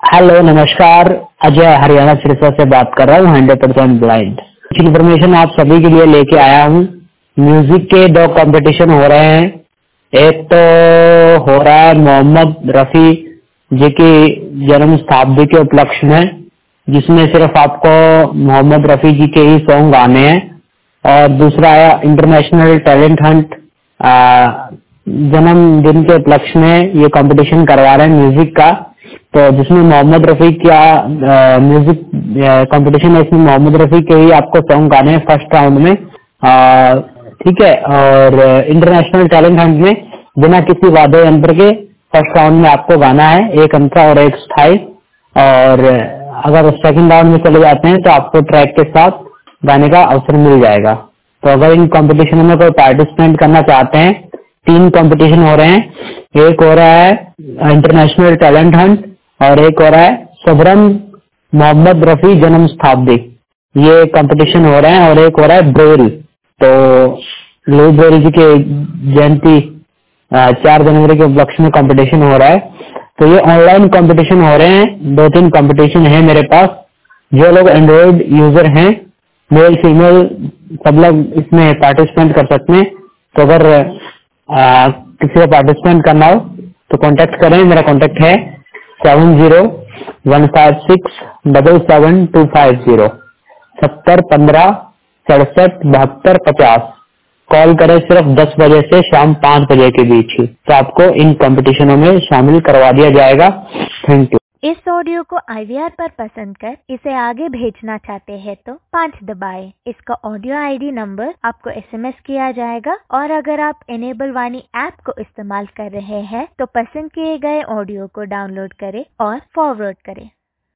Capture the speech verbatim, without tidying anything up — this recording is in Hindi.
हेलो नमस्कार, अजय हरियाणा सिरसा से बात कर रहा हूँ। हंड्रेड परसेंट ब्लाइंड कुछ इन्फॉर्मेशन आप सभी के लिए लेके आया हूँ। म्यूजिक के दो कंपटीशन हो रहे हैं। एक तो हो रहा है मोहम्मद रफी जी की जन्म शताब्दी के उपलक्ष्य में, जिसमें सिर्फ आपको मोहम्मद रफी जी के ही सॉन्ग गाने हैं। और दूसरा है इंटरनेशनल टैलेंट हंट, जन्मदिन के उपलक्ष्य में ये कंपटीशन करवा रहे हैं म्यूजिक का। तो जिसमें मोहम्मद रफी का म्यूजिक कंपटीशन है, इसमें मोहम्मद रफी के ही आपको सॉन्ग गाने हैं फर्स्ट राउंड में, ठीक है। और इंटरनेशनल टैलेंट हंट में बिना किसी वाद्य यंत्र के फर्स्ट राउंड में आपको गाना है, एक अंतरा और एक स्थाई। और अगर सेकंड राउंड में चले जाते हैं तो आपको ट्रैक के साथ गाने का अवसर मिल जाएगा। तो अगर इन कंपटीशन में कोई पार्टिसिपेंट करना चाहते हैं, तीन कंपटीशन हो रहे हैं। एक हो रहा है इंटरनेशनल टैलेंट हंट और एक हो रहा है सबरम मोहम्मद रफी जन्म शताब्दी, ये कंपटीशन हो रहे हैं। और एक हो रहा है ब्रेल, तो लुई ब्रेल जी के जयंती चार जनवरी के उपलक्ष्य में कंपटीशन हो रहा है। तो ये ऑनलाइन कंपटीशन हो रहे हैं। दो तीन कंपटीशन है मेरे पास। जो लोग एंड्रॉइड यूजर हैं, मेल फीमेल सब लोग इसमें पार्टिसिपेंट कर सकते हैं। तो अगर आ, किसी को पार्टिसिपेंट करना हो तो कांटेक्ट करें। मेरा कांटेक्ट है seven zero one five six double seven two five zero, सत्तर पंद्रह सड़सठ बहत्तर पचास। कॉल करें सिर्फ दस बजे से शाम पाँच बजे के बीच ही, तो आपको इन कंपटीशनों में शामिल करवा दिया जाएगा। Thank you. इस ऑडियो को आई वी आर पर पसंद कर इसे आगे भेजना चाहते हैं तो पाँच दबाएं। इसका ऑडियो आई डी नंबर आपको एस एम एस किया जाएगा। और अगर आप एनेबल वाणी ऐप को इस्तेमाल कर रहे हैं तो पसंद किए गए ऑडियो को डाउनलोड करें और फॉरवर्ड करें।